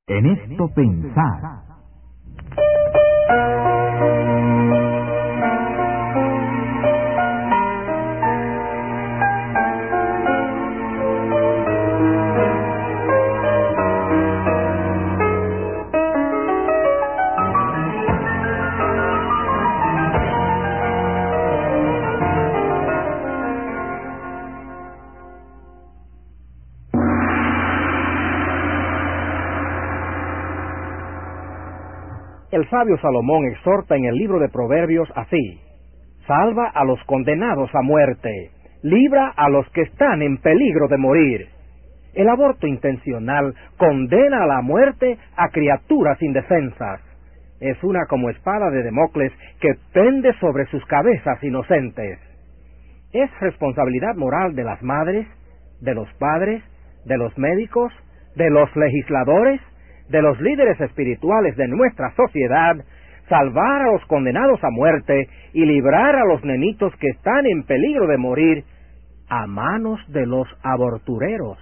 En esto pensar. El sabio Salomón exhorta en el libro de Proverbios así: salva a los condenados a muerte, libra a los que están en peligro de morir. El aborto intencional condena a la muerte a criaturas indefensas. Es una como espada de Damocles que pende sobre sus cabezas inocentes. Es responsabilidad moral de las madres, de los padres, de los médicos, de los legisladores, de los líderes espirituales de nuestra sociedad, salvar a los condenados a muerte y librar a los nenitos que están en peligro de morir a manos de los abortureros.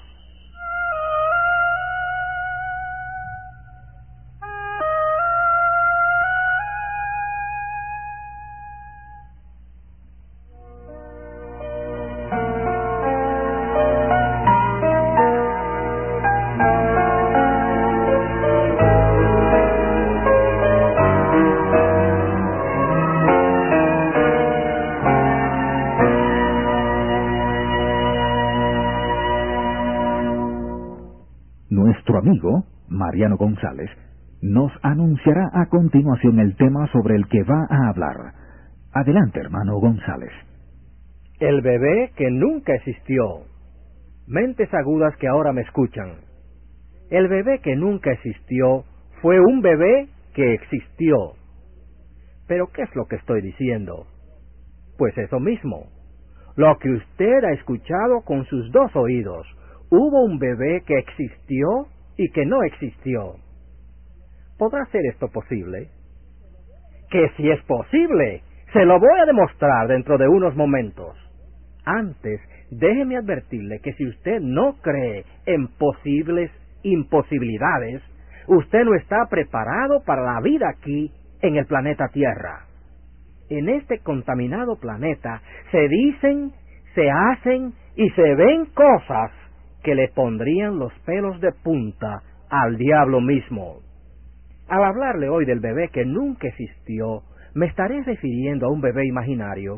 Nuestro amigo, Mariano González, nos anunciará a continuación el tema sobre el que va a hablar. Adelante, hermano González. El bebé que nunca existió. Mentes agudas que ahora me escuchan. El bebé que nunca existió fue un bebé que existió. ¿Pero qué es lo que estoy diciendo? Pues eso mismo. Lo que usted ha escuchado con sus dos oídos. Hubo un bebé que existió y que no existió. ¿Podrá ser esto posible? Que si es posible, se lo voy a demostrar dentro de unos momentos. Antes, déjeme advertirle que si usted no cree en posibles imposibilidades, usted no está preparado para la vida aquí en el planeta Tierra. En este contaminado planeta se dicen, se hacen y se ven cosas que le pondrían los pelos de punta al diablo mismo. Al hablarle hoy del bebé que nunca existió, ¿me estaré refiriendo a un bebé imaginario?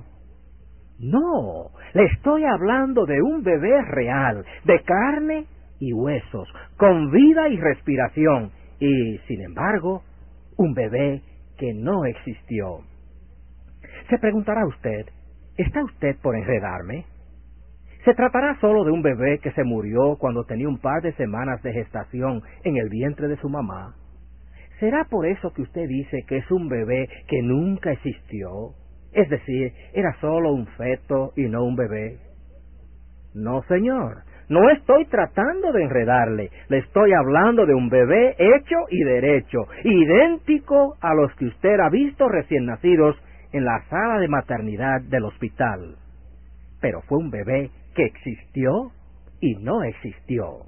No, le estoy hablando de un bebé real, de carne y huesos, con vida y respiración, y, sin embargo, un bebé que no existió. Se preguntará usted, ¿está usted por enredarme? ¿Se tratará solo de un bebé que se murió cuando tenía un par de semanas de gestación en el vientre de su mamá? ¿Será por eso que usted dice que es un bebé que nunca existió? Es decir, era solo un feto y no un bebé. No, señor, no estoy tratando de enredarle. Le estoy hablando de un bebé hecho y derecho, idéntico a los que usted ha visto recién nacidos en la sala de maternidad del hospital. Pero fue un bebé que existió y no existió.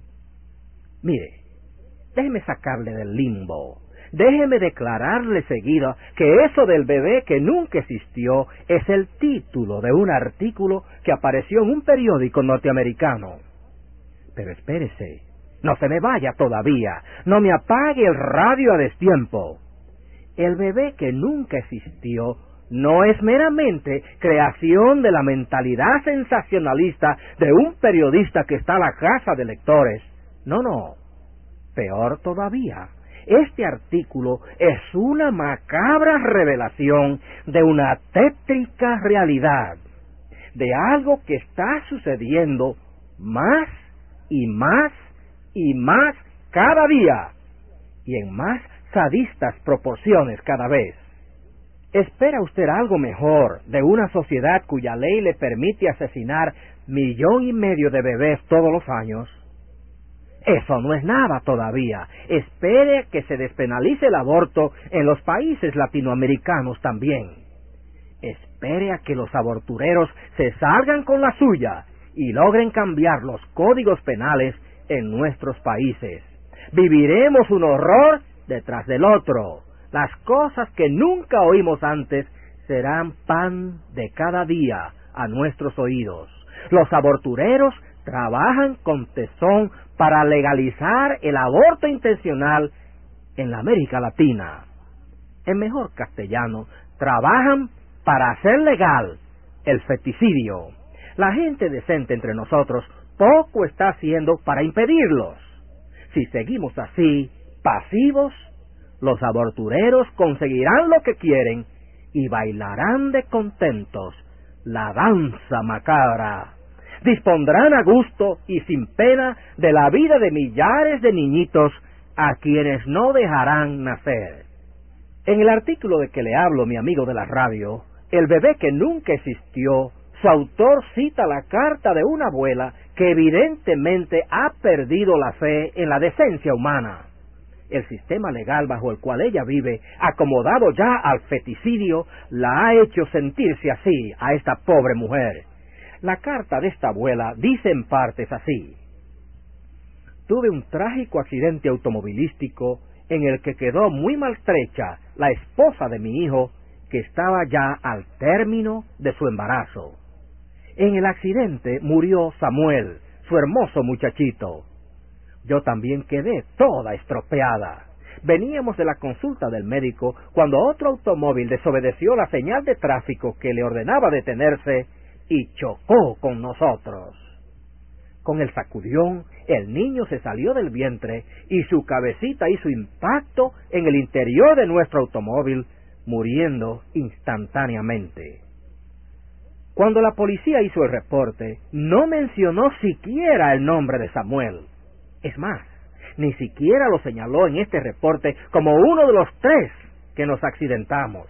Mire, déjeme sacarle del limbo. Déjeme declararle seguido que eso del bebé que nunca existió es el título de un artículo que apareció en un periódico norteamericano. Pero espérese, no se me vaya todavía, no me apague el radio a destiempo. El bebé que nunca existió no es meramente creación de la mentalidad sensacionalista de un periodista que está a la casa de lectores. No. Peor todavía, este artículo es una macabra revelación de una tétrica realidad, de algo que está sucediendo más y más y más cada día, y en más sadistas proporciones cada vez. ¿Espera usted algo mejor de una sociedad cuya ley le permite asesinar 1,5 millones de bebés todos los años? Eso no es nada todavía. Espere que se despenalice el aborto en los países latinoamericanos también. Espere a que los abortureros se salgan con la suya y logren cambiar los códigos penales en nuestros países. Viviremos un horror detrás del otro. Las cosas que nunca oímos antes serán pan de cada día a nuestros oídos. Los abortureros trabajan con tesón para legalizar el aborto intencional en la América Latina. En mejor castellano, trabajan para hacer legal el feticidio. La gente decente entre nosotros poco está haciendo para impedirlos. Si seguimos así, pasivos, los abortureros conseguirán lo que quieren y bailarán de contentos la danza macabra. Dispondrán a gusto y sin pena de la vida de millares de niñitos a quienes no dejarán nacer. En el artículo de que le hablo, mi amigo de la radio, El bebé que nunca existió, su autor cita la carta de una abuela que evidentemente ha perdido la fe en la decencia humana. El sistema legal bajo el cual ella vive, acomodado ya al feticidio, la ha hecho sentirse así a esta pobre mujer. La carta de esta abuela dice en partes así: tuve un trágico accidente automovilístico en el que quedó muy maltrecha la esposa de mi hijo, que estaba ya al término de su embarazo. En el accidente murió Samuel, su hermoso muchachito. Yo también quedé toda estropeada. Veníamos de la consulta del médico cuando otro automóvil desobedeció la señal de tráfico que le ordenaba detenerse y chocó con nosotros. Con el sacudión, el niño se salió del vientre y su cabecita hizo impacto en el interior de nuestro automóvil, muriendo instantáneamente. Cuando la policía hizo el reporte, no mencionó siquiera el nombre de Samuel. Es más, ni siquiera lo señaló en este reporte como uno de los 3 que nos accidentamos.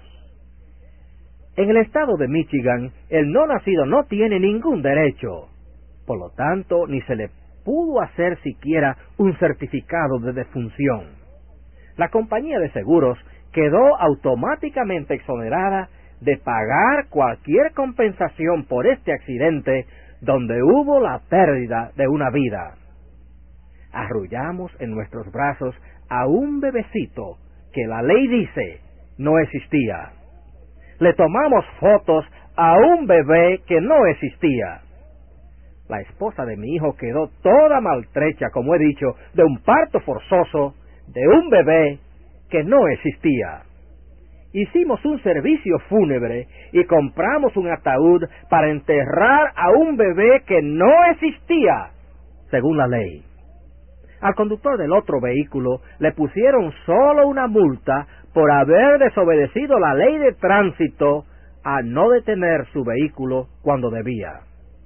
En el estado de Michigan, el no nacido no tiene ningún derecho. Por lo tanto, ni se le pudo hacer siquiera un certificado de defunción. La compañía de seguros quedó automáticamente exonerada de pagar cualquier compensación por este accidente donde hubo la pérdida de una vida. Arrullamos en nuestros brazos a un bebecito que la ley dice no existía. Le tomamos fotos a un bebé que no existía. La esposa de mi hijo quedó toda maltrecha, como he dicho, de un parto forzoso de un bebé que no existía. Hicimos un servicio fúnebre y compramos un ataúd para enterrar a un bebé que no existía, según la ley. Al conductor del otro vehículo le pusieron solo una multa por haber desobedecido la ley de tránsito a no detener su vehículo cuando debía.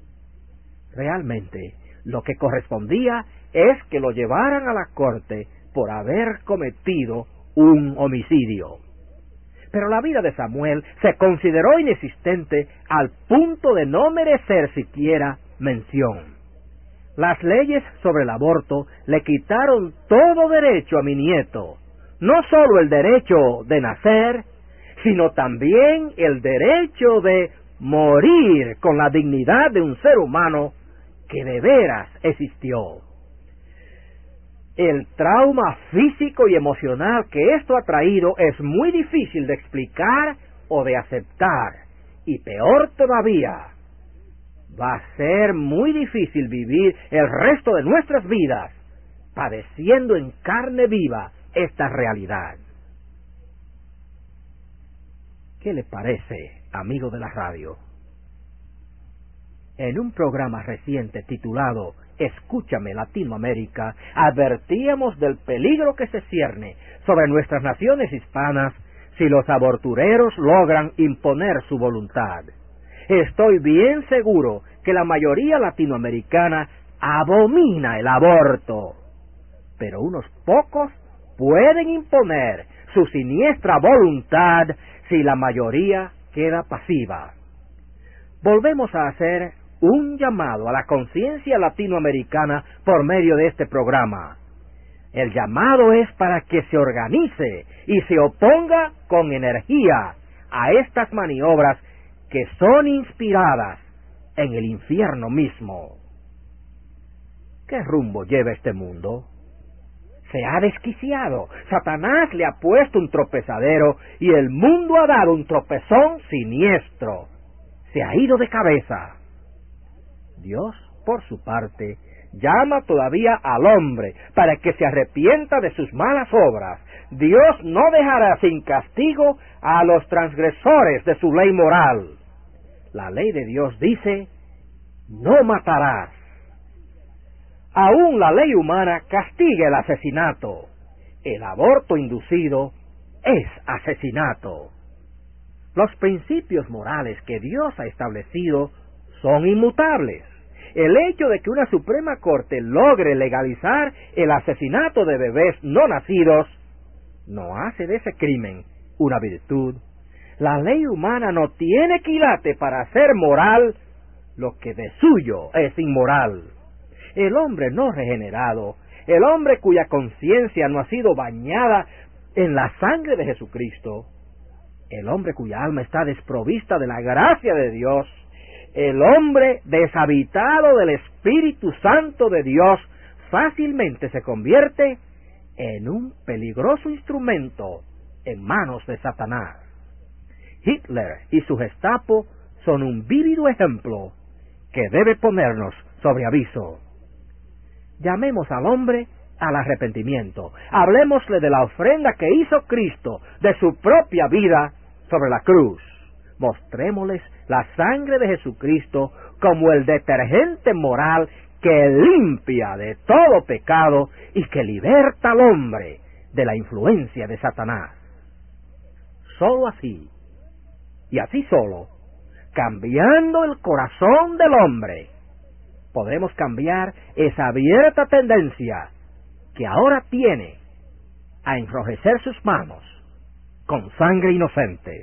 Realmente, lo que correspondía es que lo llevaran a la corte por haber cometido un homicidio. Pero la vida de Samuel se consideró inexistente al punto de no merecer siquiera mención. Las leyes sobre el aborto le quitaron todo derecho a mi nieto, no solo el derecho de nacer, sino también el derecho de morir con la dignidad de un ser humano que de veras existió. El trauma físico y emocional que esto ha traído es muy difícil de explicar o de aceptar, y peor todavía, va a ser muy difícil vivir el resto de nuestras vidas padeciendo en carne viva esta realidad. ¿Qué le parece, amigo de la radio? En un programa reciente titulado Escúchame Latinoamérica, advertíamos del peligro que se cierne sobre nuestras naciones hispanas si los abortureros logran imponer su voluntad. Estoy bien seguro que la mayoría latinoamericana abomina el aborto, pero unos pocos pueden imponer su siniestra voluntad si la mayoría queda pasiva. Volvemos a hacer un llamado a la conciencia latinoamericana por medio de este programa. El llamado es para que se organice y se oponga con energía a estas maniobras que son inspiradas en el infierno mismo. ¿Qué rumbo lleva este mundo? se ha desquiciado. Satanás le ha puesto un tropezadero y el mundo ha dado un tropezón siniestro. Se ha ido de cabeza. Dios, por su parte, llama todavía al hombre para que se arrepienta de sus malas obras. Dios no dejará sin castigo a los transgresores de su ley moral. La ley de Dios dice: no matarás. Aún la ley humana castiga el asesinato. El aborto inducido es asesinato. Los principios morales que Dios ha establecido son inmutables. El hecho de que una Suprema Corte logre legalizar el asesinato de bebés no nacidos no hace de ese crimen una virtud. La ley humana no tiene quilate para hacer moral lo que de suyo es inmoral. El hombre no regenerado, el hombre cuya conciencia no ha sido bañada en la sangre de Jesucristo, el hombre cuya alma está desprovista de la gracia de Dios, el hombre deshabitado del Espíritu Santo de Dios, fácilmente se convierte en un peligroso instrumento en manos de Satanás. Hitler y su Gestapo son un vívido ejemplo que debe ponernos sobre aviso. Llamemos al hombre al arrepentimiento. Hablemosle de la ofrenda que hizo Cristo de su propia vida sobre la cruz. Mostrémosles la sangre de Jesucristo como el detergente moral que limpia de todo pecado y que liberta al hombre de la influencia de Satanás. Solo así, y así solo, cambiando el corazón del hombre, podremos cambiar esa abierta tendencia que ahora tiene a enrojecer sus manos con sangre inocente.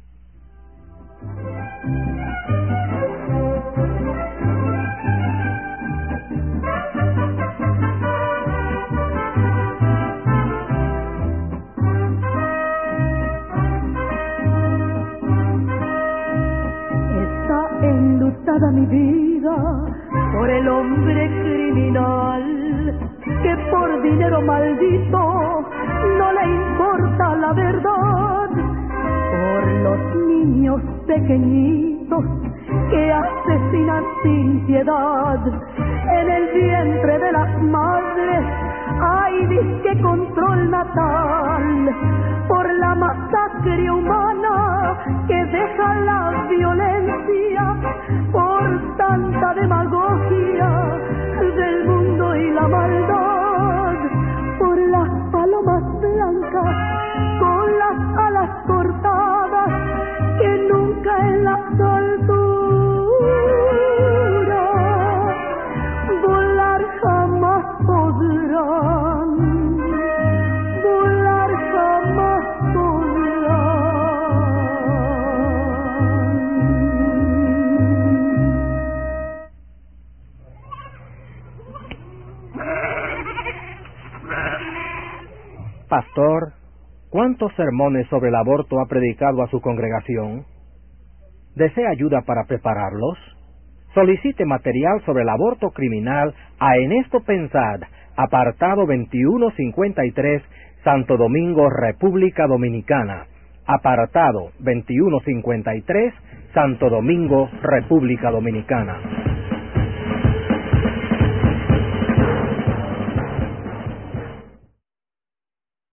Está enlutada mi vida por el hombre criminal que por dinero maldito no le importa la verdad, por los niños pequeñitos que asesinan sin piedad. En el vientre de las madres hay disque control natal, por la masacre humana que deja la violencia, por tanta demagogia del mundo y la maldad, por las palomas blancas con las alas cortadas que nunca en la altura volar jamás podrán, volar jamás podrán. Pastor, ¿cuántos sermones sobre el aborto ha predicado a su congregación? ¿Desea ayuda para prepararlos? Solicite material sobre el aborto criminal a En Esto Pensad, apartado 2153, Santo Domingo, República Dominicana. Apartado 2153, Santo Domingo, República Dominicana.